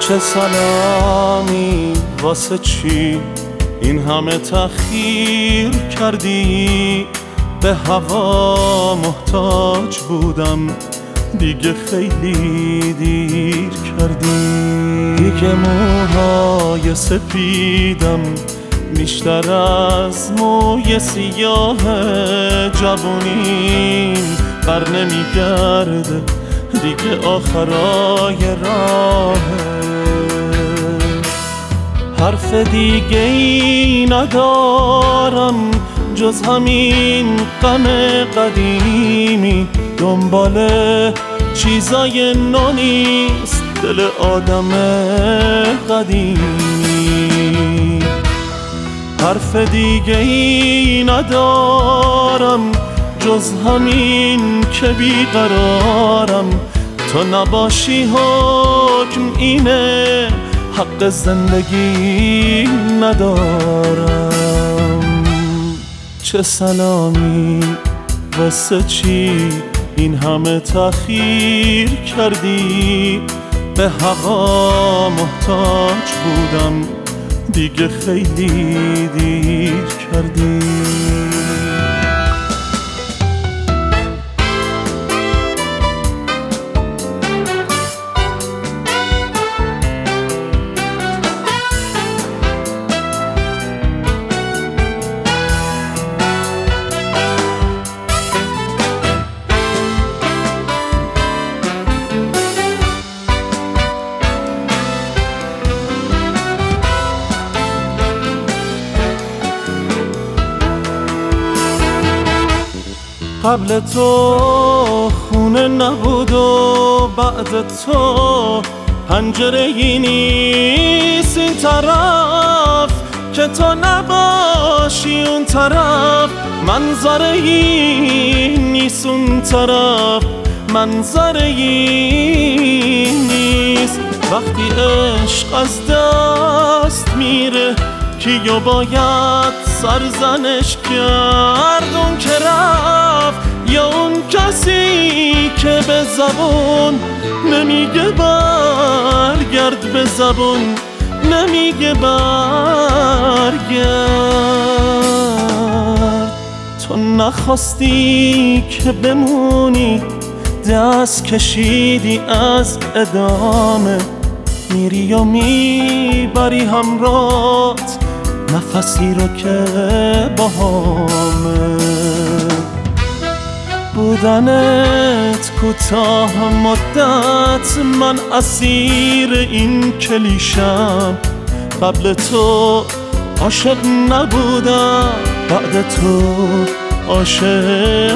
چه سلامی واسه چی این همه تأخیر کردی؟ به هوا محتاج بودم دیگه خیلی دیر کردی. دیگه موهای سپیدم بیشتر از موی سیاه جوونیم بر نمیگرده دیگه آخرای راهه. حرف دیگه ای ندارم جز همین غم قدیمی، دنبال چیزای نو نیست دل آدم قدیمی. حرف دیگه ای ندارم جز همین که بیقرارم، تو نباشی حکم اینه حق زندگی ندارم. چه سلامی واسه چی این همه تأخیر کردی؟ به هوا محتاج بودم دیگه خیلی دیر کردی. قبل تو خونه نبود و بعد تو پنجره ای نیست این طرف که تو نباشی اون طرف، منظره ای نیست اون طرف، منظره ای نیست. وقتی عشق از دست میره کیو باید سرزنش کرد؟ اون که رفت یا اون کسی که به زبون نمیگه برگرد، به زبون نمیگه برگرد. تو نخواستی که بمونی، دست کشیدی از ادامه، میری و میبری همراهت نفسی رو که باهامه. بودنت کوتاه مدت، من اسیر این کلیشم. قبل تو عاشق نبودم، بعد تو عاشق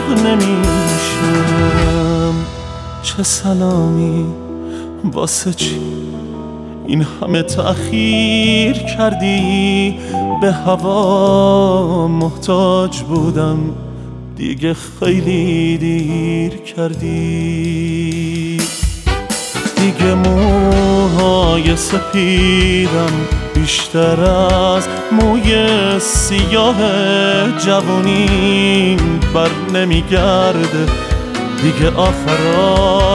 نمیشم. چه سلامی واسه چی این همه تأخیر کردی؟ به هوا محتاج بودم دیگه خیلی دیر کردی. دیگه موهای سپیدم بیشتر از موی سیاه جوونیم بر نمیگرده دیگه آخرای